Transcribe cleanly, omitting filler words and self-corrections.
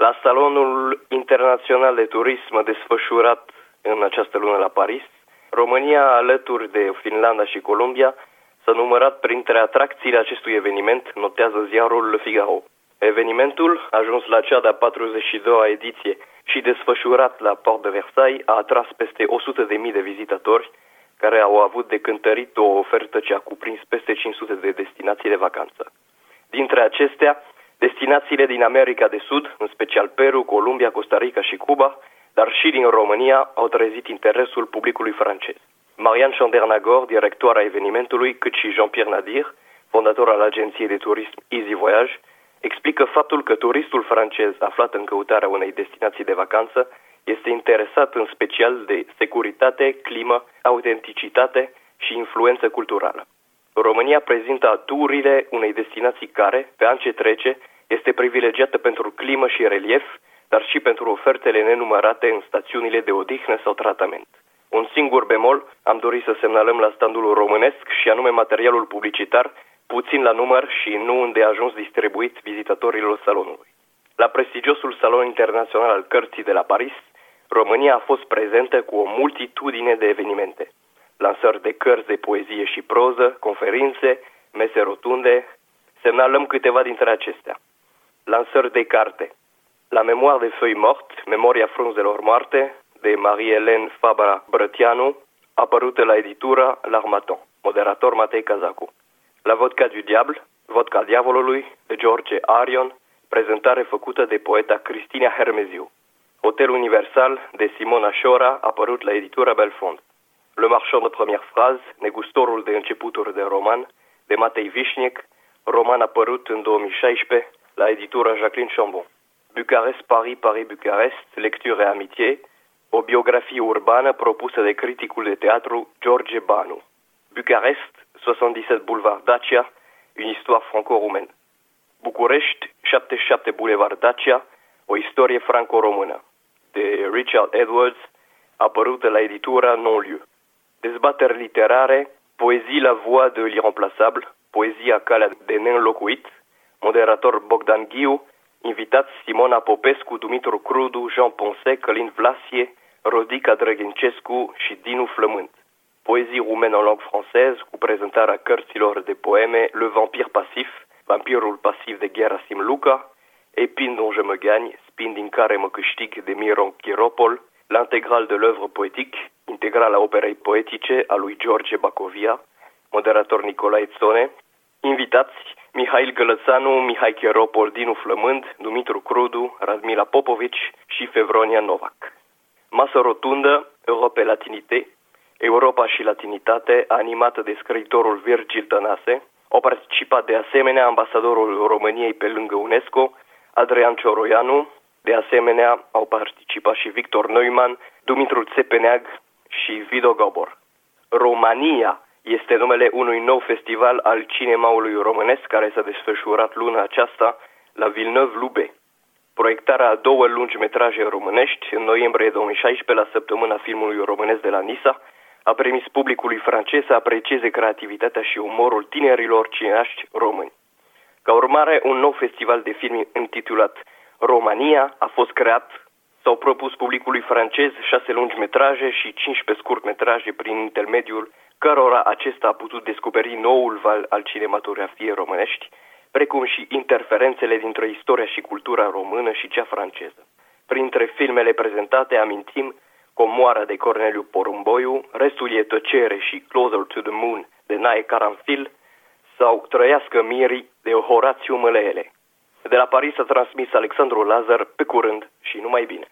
La Salonul Internațional de Turism desfășurat în această lună la Paris, România, alături de Finlanda și Columbia, s-a numărat printre atracțiile acestui eveniment, notează ziarul Le Figaro. Evenimentul, ajuns la cea de-a 42-a ediție și desfășurat la Port de Versailles, a atras peste 100.000 de vizitatori care au avut de cântărit o ofertă ce a cuprins peste 500 de destinații de vacanță. Dintre acestea, destinațiile din America de Sud, în special Peru, Columbia, Costa Rica și Cuba, dar și din România, au trezit interesul publicului francez. Marianne Chandernagor, directoarea evenimentului, cât și Jean-Pierre Nadir, fondator al agenției de turism Easy Voyage, explică faptul că turistul francez aflat în căutarea unei destinații de vacanță este interesat în special de securitate, climă, autenticitate și influență culturală. România prezintă aturile unei destinații care, pe an ce trece, este privilegiată pentru climă și relief, dar și pentru ofertele nenumărate în stațiunile de odihnă sau tratament. Un singur bemol am dorit să semnalăm la standul românesc și anume materialul publicitar, puțin la număr și nu îndeajuns distribuit vizitatorilor salonului. La prestigiosul Salon Internațional al Cărții de la Paris, România a fost prezentă cu o multitudine de evenimente. Lansări de cărți de poezie și proză, conferințe, mese rotunde, semnalăm câteva dintre acestea. Lansări de carte. La Memoire de Feuilles Mortes, Memoria frunzelor moarte, de Marie-Hélène Fabra Brătianu, apărută la editura L'Harmattan, moderator Matei Cazacu. La Vodka du Diable, Vodka Diavolului, de George Arion, prezentare făcută de poeta Cristina Hermeziu. Hotel Universal, de Simona Șora, apărut la editura Belfond. Le Marchand de Première Phrase, negustorul de începuturi de roman, de Matei Vișnic, roman apărut în 2016 la editura Jacqueline Chambon. Bucarest, Paris, Paris-Bucarest, lecture amitié, o biografie urbană propusă de criticul de teatru George Banu. Bucarest, 77 Boulevard Dacia, une histoire franco-roumaine. București, 77 Boulevard Dacia, o istorie franco-română, de Richard Edwards, apărută la editura Non-Lieu. Dezbateri literare, poezii la voix de l'irremplaçable, poezia calea de neînlocuit, moderator Bogdan Ghiu, invitați Simona Popescu, Dumitru Crudu, Jean Ponce, Călin Vlasie, Rodica Drăghincescu și Dinu Flământ. Poezii rumene în langue française, cu prezentarea cărților de poeme Le Vampire Pasif, Vampirul pasiv de Gerasim Luca, Épine dont je me gagne, Spin din care mă câștig de Miron Chiropol, l'intégrale de l'œuvre poétique, integrala operei poetice a lui George Bacovia, moderator Nicolae Țone, invitați Mihail Gălățanu, Mihai Chiropol, Dinu Flământ, Dumitru Crudu, Radmila Popovici și Fevronia Novak. Masă rotundă, Europe Latinite, Europa și Latinitate, animată de scriitorul Virgil Tănase. Au participat de asemenea ambasadorul României pe lângă UNESCO, Adrian Cioroianu. De asemenea, au participat și Victor Neumann, Dumitru Țepeneag și Vido Gobor. România este numele unui nou festival al cinemaului românesc care s-a desfășurat luna aceasta la Villeneuve-Loubet. Proiectarea a 2 lungi-metraje românești în noiembrie 2016 la săptămâna filmului românesc de la Nisa a permis publicului francez să aprecieze creativitatea și umorul tinerilor cineaști români. Ca urmare, un nou festival de film intitulat România a fost creat. S-au propus publicului francez 6 lungi-metraje și 15 scurt-metraje prin intermediul cărora acesta a putut descoperi noul val al cinematografiei românești, precum și interferențele dintre istoria și cultura română și cea franceză. Printre filmele prezentate amintim Comoara de Corneliu Porumboiu, Restul e tăcere și Closer to the Moon de Nae Caranfil sau Trăiască Mirii de Horațiu Măleele. De la Paris a transmis Alexandru Lazar, pe curând și numai bine.